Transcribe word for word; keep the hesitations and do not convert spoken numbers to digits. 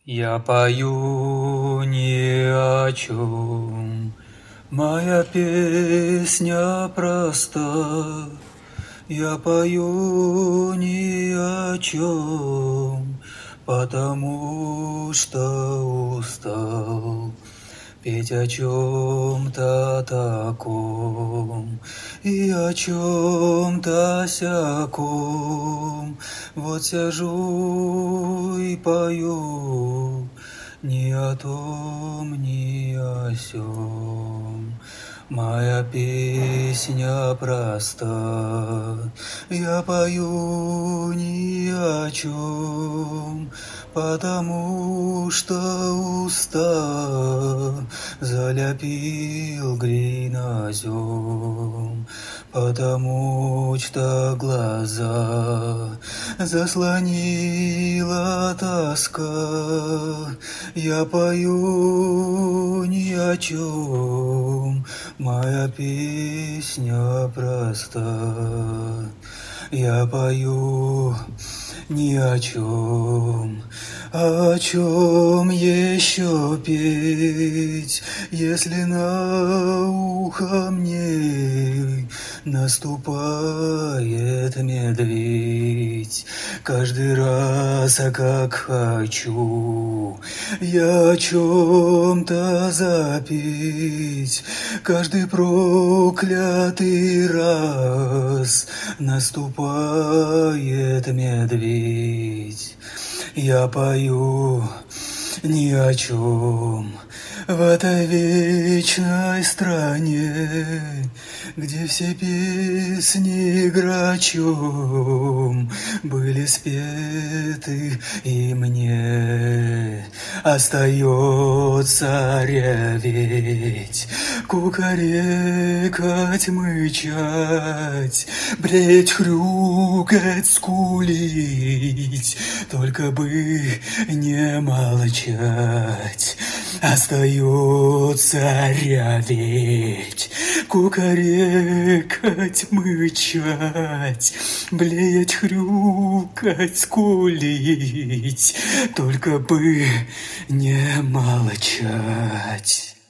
Я пою ни о чем, моя песня проста. Я пою ни о чем, потому что устал петь о чем-то таком и о чем-то сяком. Вот сижу и пою ни о том, ни о сём. Моя песня проста, я пою ни о чем, потому что устал, заляпил глинозем, потому что глаза заслонила тоска. Я пою ни о чем, моя песня проста. Я пою ни о чем, о чем еще петь, если на ухо мне наступает медведь. Каждый раз, как хочу я о чем-то запеть, каждый проклятый раз наступает медведь. Я пою ни о чем в этой вечной стране, где все песни грачом были спеты, и мне остается реветь, кукарекать, мычать, блеять, хрюкать, скулить, только бы не молчать. Остается реветь, кукарекать, мычать, блеять, хрюкать, скулить, только бы не молчать.